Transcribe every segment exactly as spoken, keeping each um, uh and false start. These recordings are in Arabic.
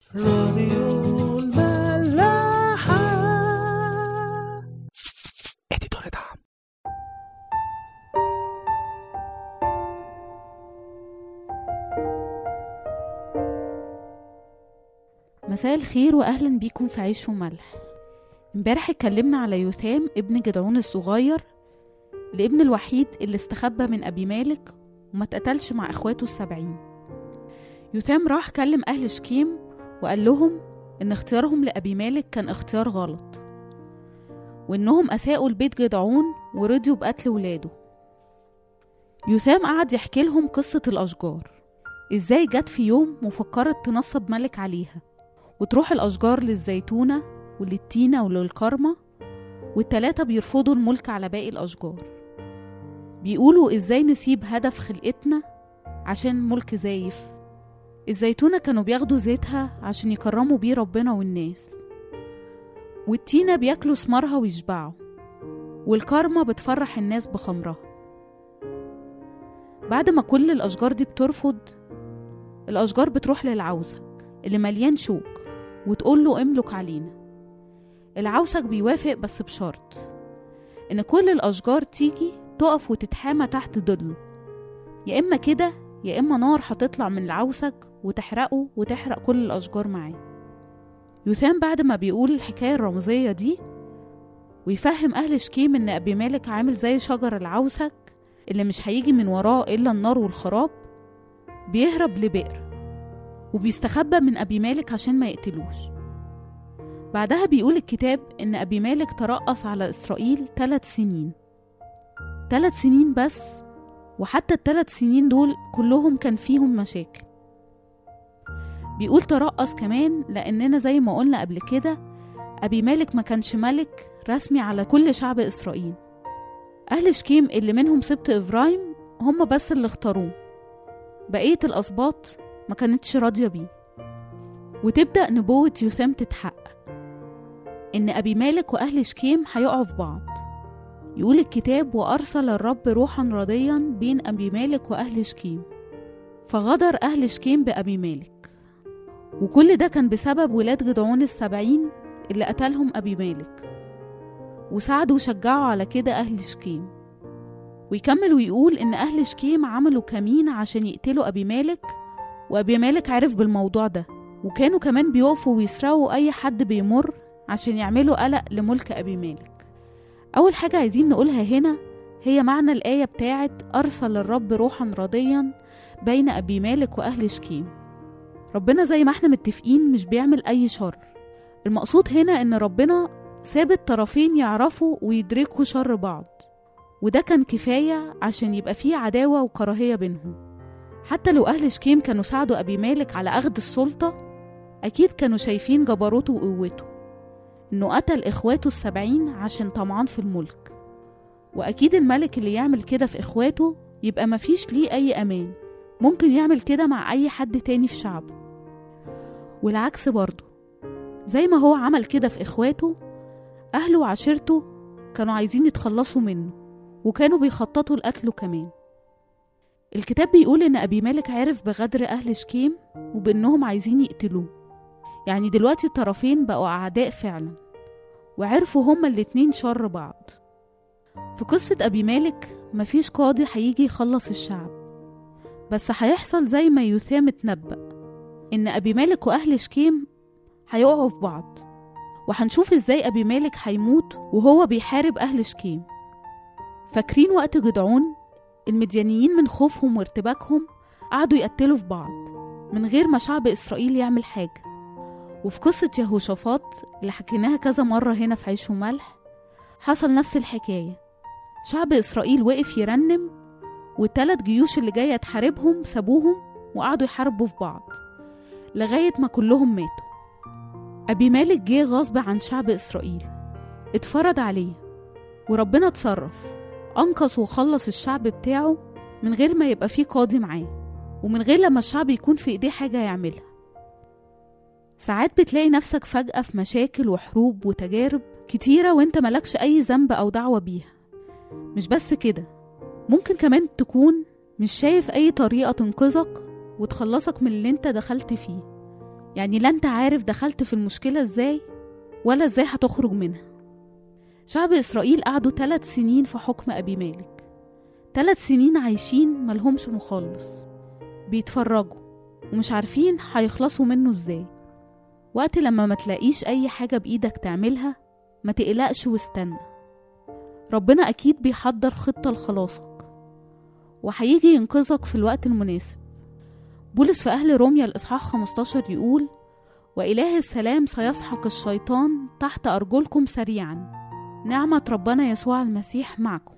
راديو الملاحة. اديتور دعم. مساء الخير واهلا بيكم في عيش وملح. امبارح اتكلمنا على يوثام ابن جدعون الصغير، الابن الوحيد اللي استخبى من ابي مالك وما اتقتلش مع اخواته السبعين. يوثام راح كلم اهل شكيم وقال لهم ان اختيارهم لابي مالك كان اختيار غلط، وانهم اساءوا لبيت جدعون ورضيوا بقتل ولاده. يوثام قعد يحكي لهم قصة الاشجار، ازاي جت في يوم وفكرت تنصب ملك عليها وتروح الاشجار للزيتونة وللتينة وللكرمة، والتلاتة بيرفضوا الملك على باقي الاشجار. بيقولوا ازاي نسيب هدف خلقتنا عشان ملك زايف. الزيتونة كانوا بياخدوا زيتها عشان يكرموا بيه ربنا والناس، والتينة بياكلوا ثمارها ويشبعوا، والكرمة بتفرح الناس بخمرها. بعد ما كل الأشجار دي بترفض، الأشجار بتروح للعوسك اللي مليان شوك وتقوله املك علينا. العوسك بيوافق بس بشرط ان كل الأشجار تيجي تقف وتتحامى تحت ظله، يا إما كده يا إما نار هتطلع من العوسك وتحرقه وتحرق كل الأشجار معاه. يوثام بعد ما بيقول الحكاية الرمزية دي ويفهم أهل شكيم إن أبي مالك عامل زي شجر العوسك اللي مش هيجي من وراه إلا النار والخراب، بيهرب لبئر وبيستخبى من أبي مالك عشان ما يقتلوش. بعدها بيقول الكتاب إن أبي مالك ترأس على إسرائيل ثلاث سنين ثلاث سنين بس، وحتى الثلاث سنين دول كلهم كان فيهم مشاكل. بيقول ترأس كمان لأننا زي ما قلنا قبل كده أبي مالك ما كانش ملك رسمي على كل شعب إسرائيل. أهل شكيم اللي منهم سبط إبراهيم هم بس اللي اختاروه، بقية الأسباط ما كانتش راضية بيه. وتبدأ نبوة يوثام تتحقق إن أبي مالك وأهل شكيم هيقعوا في بعض. يقول الكتاب وأرسل الرب روحا رضيا بين أبي مالك وأهل شكيم، فغدر أهل شكيم بأبي مالك. وكل ده كان بسبب ولاد جدعون السبعين اللي قتلهم أبي مالك، وساعدوا وشجعوا على كده أهل شكيم. ويكمل ويقول إن أهل شكيم عملوا كمين عشان يقتلوا أبي مالك، وأبي مالك عرف بالموضوع ده، وكانوا كمان بيقفوا ويسرقوا أي حد بيمر عشان يعملوا قلق لملك أبي مالك. أول حاجة عايزين نقولها هنا هي معنى الآية بتاعت أرسل الرب روحا رضيا بين أبي مالك وأهل شكيم. ربنا زي ما احنا متفقين مش بيعمل أي شر. المقصود هنا إن ربنا ساب الطرفين يعرفوا ويدركوا شر بعض، وده كان كفاية عشان يبقى فيه عداوة وكراهية بينهم. حتى لو أهل شكيم كانوا ساعدوا أبي مالك على أخذ السلطة، أكيد كانوا شايفين جبروته وقوته، إنه قتل إخواته السبعين عشان طمعان في الملك. وأكيد الملك اللي يعمل كده في إخواته يبقى مفيش ليه أي أمان، ممكن يعمل كده مع أي حد تاني في شعبه. والعكس برضه، زي ما هو عمل كده في إخواته، أهله وعشيرته كانوا عايزين يتخلصوا منه وكانوا بيخططوا لقتله كمان. الكتاب بيقول إن أبي مالك عرف بغدر أهل شكيم وبإنهم عايزين يقتلوه. يعني دلوقتي الطرفين بقوا أعداء فعلا، وعرفوا هما الاتنين شر بعض. في قصة أبي مالك مفيش قاضي هيجي يخلص الشعب، بس هيحصل زي ما يوثام اتنبأ إن أبي مالك وأهل شكيم هيقعوا في بعض، وهنشوف إزاي أبي مالك هيموت وهو بيحارب أهل شكيم. فاكرين وقت جدعون المديانيين من خوفهم وارتباكهم قعدوا يقتلوا في بعض من غير ما شعب إسرائيل يعمل حاجة. وفي قصة يهوشافاط اللي حكيناها كذا مرة هنا في عيش وملح حصل نفس الحكاية. شعب إسرائيل وقف يرنم، والثلاث جيوش اللي جاية تحاربهم سابوهم وقعدوا يحاربوا في بعض لغاية ما كلهم ماتوا. أبي مالك جه غصب عن شعب إسرائيل، اتفرض عليه، وربنا اتصرف أنقذ وخلص الشعب بتاعه من غير ما يبقى فيه قاضي معاه، ومن غير لما الشعب يكون في إيديه حاجة يعملها. ساعات بتلاقي نفسك فجأة في مشاكل وحروب وتجارب كتيرة وانت ملكش أي ذنب أو دعوة بيها. مش بس كده، ممكن كمان تكون مش شايف أي طريقة تنقذك وتخلصك من اللي انت دخلت فيه. يعني لا انت عارف دخلت في المشكلة ازاي ولا ازاي هتخرج منها. شعب إسرائيل قعدوا ثلاث سنين في حكم أبي مالك، ثلاث سنين عايشين ملهمش مخلص، بيتفرجوا ومش عارفين هيخلصوا منه ازاي. وقت لما ما تلاقيش أي حاجة بإيدك تعملها ما تقلقش واستنى، ربنا أكيد بيحضر خطة لخلاصك وهيجي ينقذك في الوقت المناسب. بولس في أهل روميا الإصحاح خمستاشر يقول: وإله السلام سيسحق الشيطان تحت أرجلكم سريعا، نعمة ربنا يسوع المسيح معكم.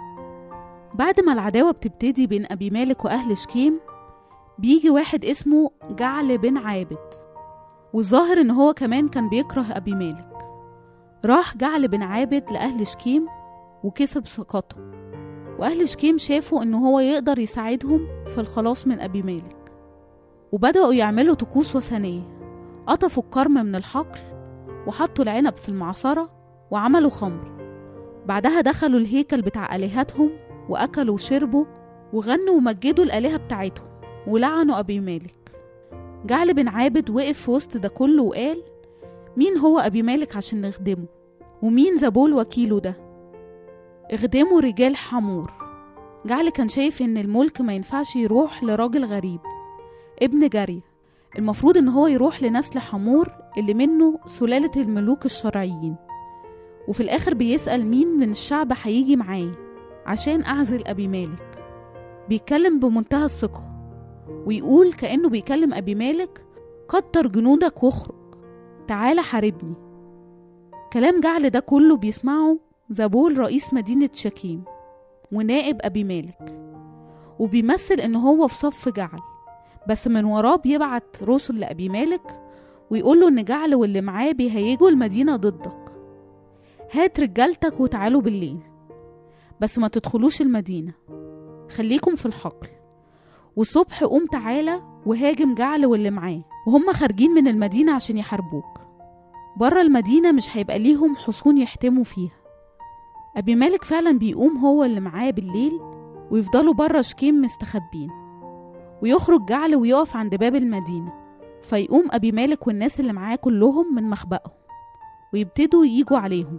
بعد ما العداوة بتبتدي بين أبي مالك وأهل شكيم، بيجي واحد اسمه جعل بن عابد، والظاهر إن هو كمان كان بيكره أبي مالك. راح جعل بن عابد لأهل شكيم وكسب ثقتهم، وأهل شكيم شافوا إن هو يقدر يساعدهم في الخلاص من أبي مالك، وبدأوا يعملوا طقوس وثنية. قطفوا الكرم من الحقل وحطوا العنب في المعصرة وعملوا خمر. بعدها دخلوا الهيكل بتاع آلهتهم وأكلوا وشربوا وغنوا ومجدوا الآلهة بتاعتهم ولعنوا أبي مالك. جعل بن عابد وقف في وسط ده كله وقال: مين هو أبي مالك عشان نخدمه؟ ومين زبول وكيله ده؟ اخدموا رجال حمور. جعل كان شايف إن الملك ما ينفعش يروح لراجل غريب ابن جارية، المفروض إن هو يروح لنسل حمور اللي منه سلالة الملوك الشرعيين. وفي الآخر بيسأل مين من الشعب هيجي معايا عشان أعزل أبي مالك. بيتكلم بمنتهى الثقة ويقول كأنه بيكلم أبي مالك: كتر جنودك واخرج، تعالى حاربني. كلام جعل ده كله بيسمعه زبول رئيس مدينة شكيم ونائب أبي مالك، وبيمثل إن هو في صف جعل، بس من وراه بيبعت رسل لأبي مالك ويقوله إن جعل واللي معاه بيهيجوا المدينة ضدك. هات رجالتك وتعالوا بالليل، بس ما تدخلوش المدينة، خليكم في الحقل، والصبح قوم تعالى وهاجم جعل واللي معاه وهم خارجين من المدينة عشان يحاربوك. برا المدينة مش هيبقى ليهم حصون يحتموا فيها. أبي مالك فعلا بيقوم هو اللي معاه بالليل ويفضلوا برا شكيم مستخبين، ويخرج جعل ويقف عند باب المدينة، فيقوم أبي مالك والناس اللي معاه كلهم من مخبأهم ويبتدوا ييجوا عليهم.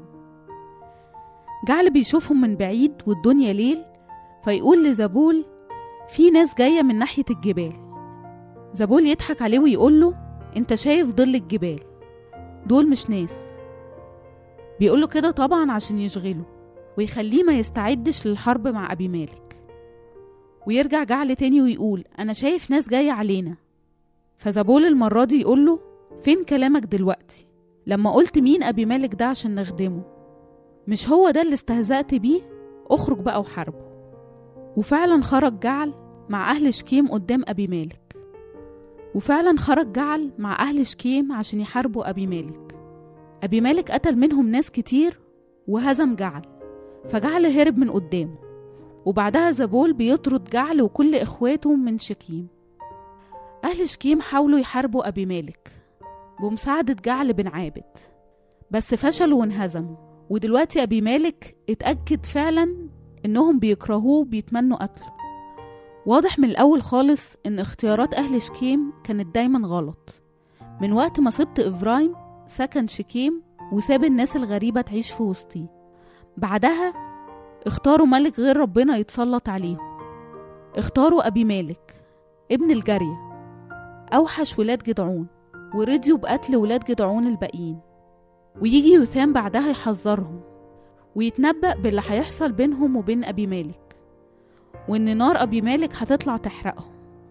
جعل بيشوفهم من بعيد والدنيا ليل، فيقول لزبول: في ناس جاية من ناحية الجبال. زبول يضحك عليه ويقوله: انت شايف ظل الجبال، دول مش ناس. بيقوله كده طبعا عشان يشغله ويخليه ما يستعدش للحرب مع أبي مالك. ويرجع جعل تاني ويقول: أنا شايف ناس جاية علينا. فزبول المرة دي يقوله: فين كلامك دلوقتي لما قلت مين أبي مالك ده عشان نخدمه؟ مش هو ده اللي استهزأت بيه؟ اخرج بقى وحاربه. وفعلا خرج جعل مع أهل شكيم قدام أبي مالك، وفعلا خرج جعل مع أهل شكيم عشان يحاربوا أبي مالك. أبي مالك قتل منهم ناس كتير وهزم جعل، فجعل هرب من قدامه، وبعدها زبول بيطرد جعل وكل إخواته من شكيم. أهل شكيم حاولوا يحاربوا أبي مالك بمساعدة جعل بن عابد، بس فشلوا وانهزموا. ودلوقتي أبي مالك اتأكد فعلا إنهم بيكرهوه بيتمنوا قتله. واضح من الأول خالص إن اختيارات أهل شكيم كانت دايما غلط. من وقت ما سبط إفرايم سكن شكيم وساب الناس الغريبة تعيش في وسطيه، بعدها اختاروا ملك غير ربنا يتسلط عليهم. اختاروا أبي مالك ابن الجارية، أوحش ولاد جدعون، ورضيوا بقتل ولاد جدعون الباقيين. ويجي يوثام بعدها يحذرهم ويتنبأ باللي هيحصل بينهم وبين أبي مالك، وإن نار أبي مالك هتطلع تحرقهم.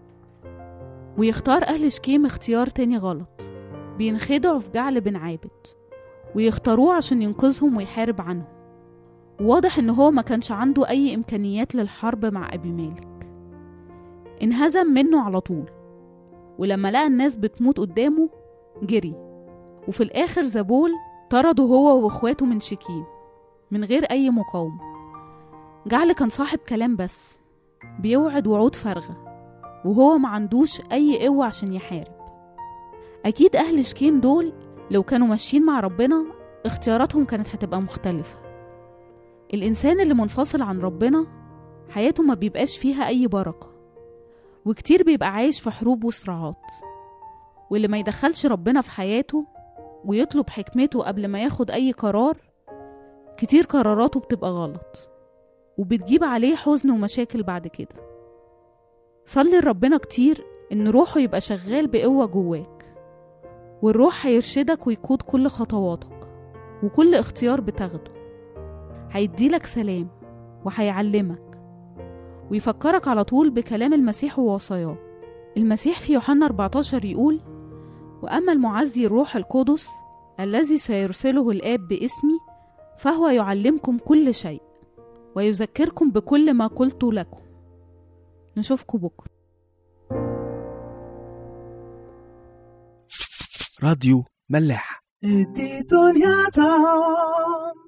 ويختار أهل شكيم اختيار تاني غلط، بينخدعوا في جعل بن عابد ويختاروه عشان ينقذهم ويحارب عنهم. واضح إن هو ما كانش عنده أي إمكانيات للحرب مع أبي مالك، انهزم منه على طول. ولما لقى الناس بتموت قدامه جري، وفي الآخر زبول طرده هو واخواته من شكيم من غير أي مقاومة. جعل كان صاحب كلام بس بيوعد وعود فارغة، وهو ما عندوش أي قوة عشان يحارب. أكيد أهل شكيم دول لو كانوا ماشيين مع ربنا اختياراتهم كانت هتبقى مختلفة. الإنسان اللي منفصل عن ربنا حياته ما بيبقاش فيها أي بركة، وكتير بيبقى عايش في حروب وصراعات. واللي ما يدخلش ربنا في حياته ويطلب حكمته قبل ما ياخد أي قرار، كتير قراراته بتبقى غلط وبتجيب عليه حزن ومشاكل بعد كده. صلي لربنا كتير إن روحه يبقى شغال بقوة جواك، والروح هيرشدك ويقود كل خطواتك وكل اختيار بتاخده. هيديلك سلام وهيعلمك ويفكرك على طول بكلام المسيح ووصاياه. المسيح في يوحنا أربعتاشر يقول: وأما المعزي الروح القدس الذي سيرسله الآب باسمي فهو يعلمكم كل شيء ويذكركم بكل ما قلت لكم. نشوفكم بكرة. راديو ملاح. دي دنيا طعم.